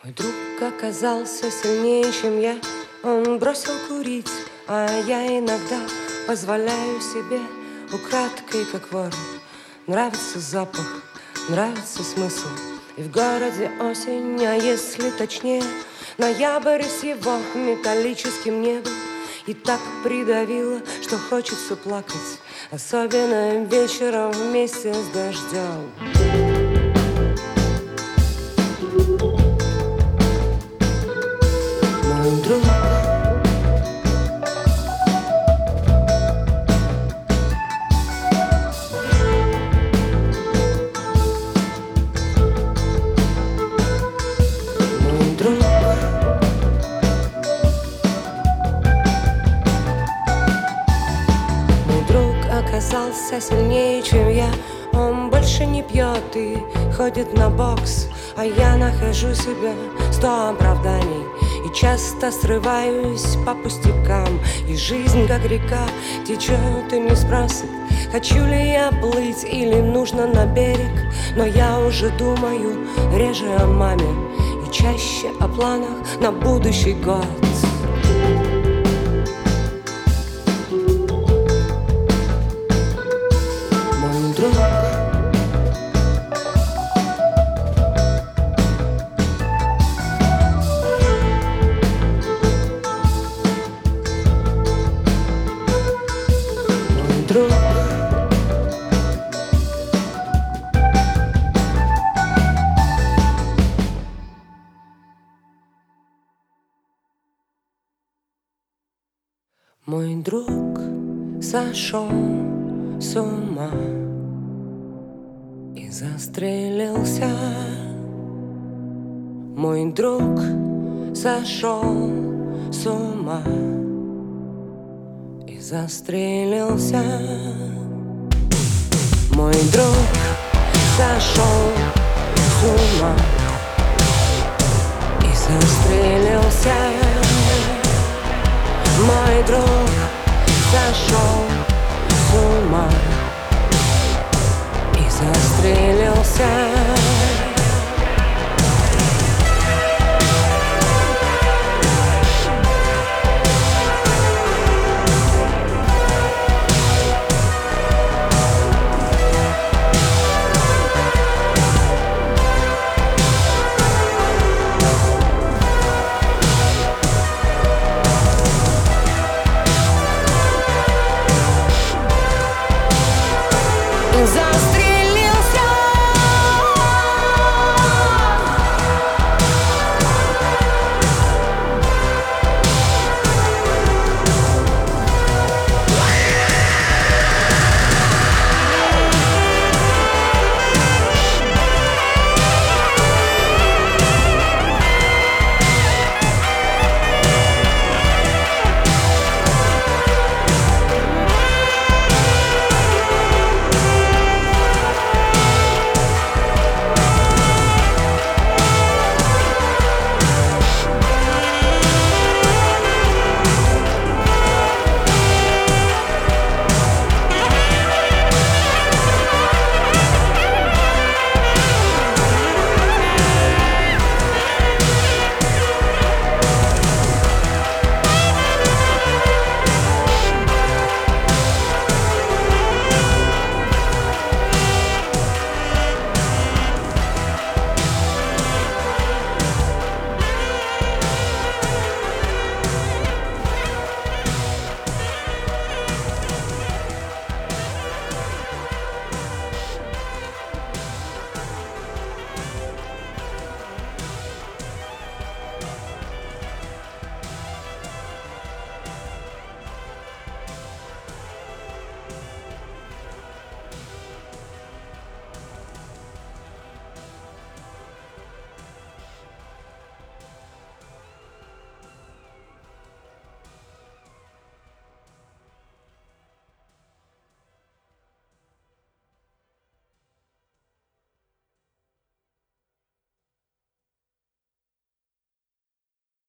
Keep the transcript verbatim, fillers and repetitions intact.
Мой друг оказался сильнее, чем я. Он бросил курить, а я иногда позволяю себе украдкой, как вор. Нравится запах, нравится смысл. И в городе осень, а если точнее, ноябрь с его металлическим небом. И так придавило, что хочется плакать, особенно вечером вместе с дождем. Мой друг, мой друг, мой друг оказался сильнее, чем я. Он больше не пьет и ходит на бокс, а я нахожу себе сто оправданий и часто срываюсь по пустякам. И жизнь, как река, течет и не спросит, хочу ли я плыть или нужно на берег. Но я уже думаю реже о маме и чаще о планах на будущий год. Мой друг, друг. Мой друг сошел с ума и застрелился. Мой друг сошел с ума и застрелился. Мой друг сошел с ума и застрелился. Мой друг сошел с ума и застрелился. Застрелился.